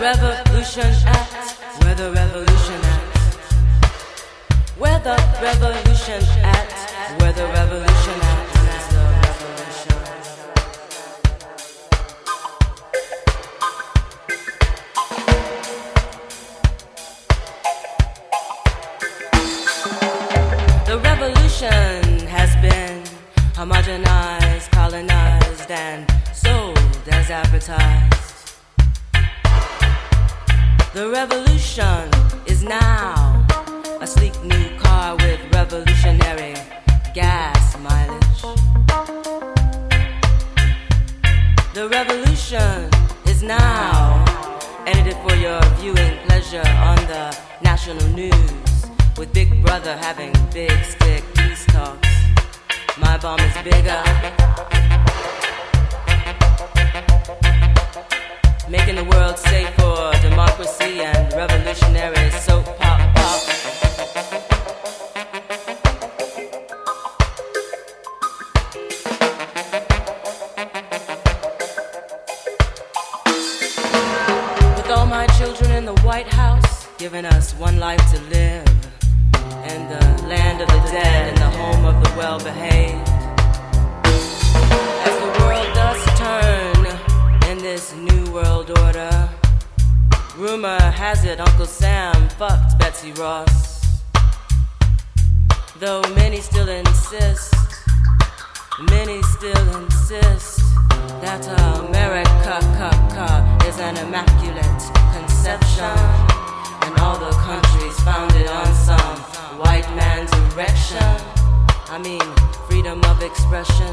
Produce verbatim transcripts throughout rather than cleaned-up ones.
revolution at? Where the revolution at? Where the revolution at? Where the revolution at? Where's the revolution? The revolution has been homogenized, colonized, and sold as advertised. The revolution is now a sleek new car with revolutionary gas mileage. The revolution is now edited for your viewing pleasure on the national news, with Big Brother having big stick peace talks. My bomb is bigger, making the world safe for democracy and revolutionary soap pop pop. With all my children in the White House, giving us one life to live, in the land of the dead and the home of the well-behaved. As the world does turn in this new world order, rumor has it Uncle Sam fucked Betsy Ross. Though many still insist, many still insist that America is an immaculate conception, and all the countries founded on some white man's erection. I mean, freedom of expression.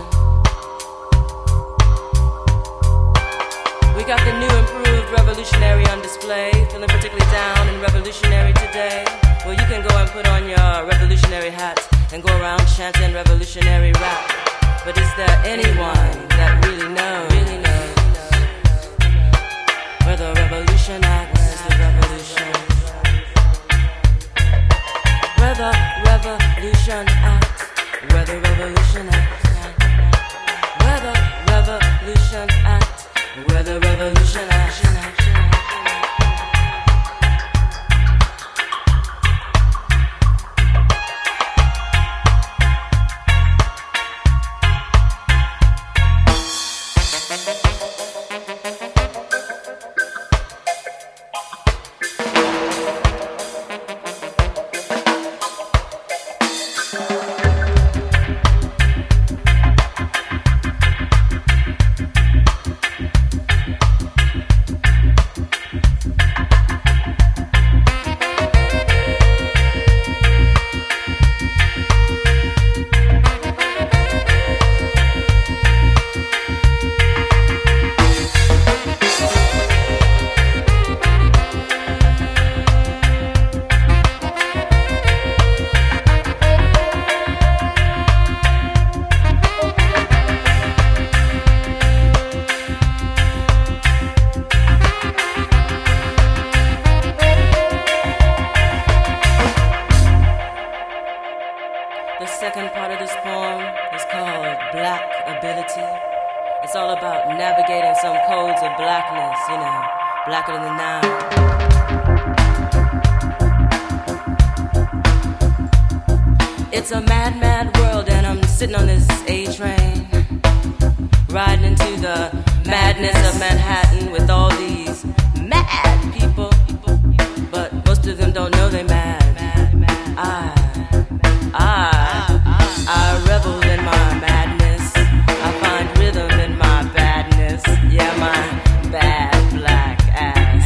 We got the new improved revolutionary on display, feeling particularly down and revolutionary today. Well, you can go and put on your revolutionary hat and go around chanting revolutionary rap. But is there anyone that really knows, really knows where the revolution at? Where's the revolution? Where the revolution at? Where the revolution at? Where the revolution at? Where the revolution at? The second part of this poem is called Black Ability. It's all about navigating some codes of blackness, you know, blacker than now. It's a mad, mad world, and I'm sitting on this A train, riding into the madness of Manhattan with all these mad people, but most of them don't know they mad. I, I, I revel in my madness. I find rhythm in my badness. Yeah, my bad black ass.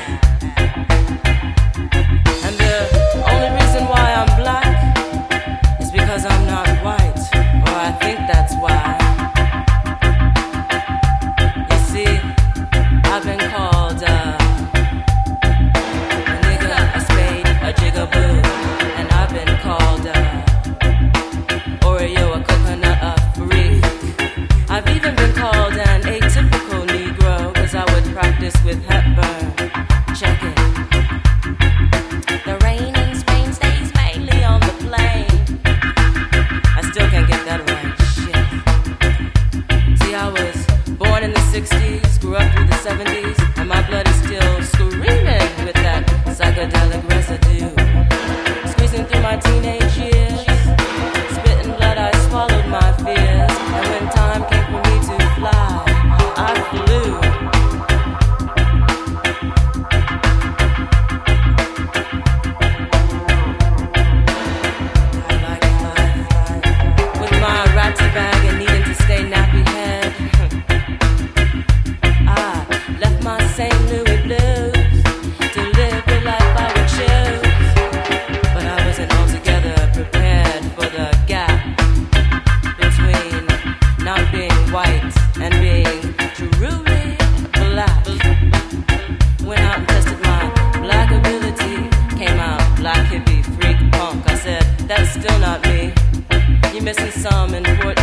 And the only reason why I'm black is because I'm not white, or I think that's why. You see, I've been called uh, missing some important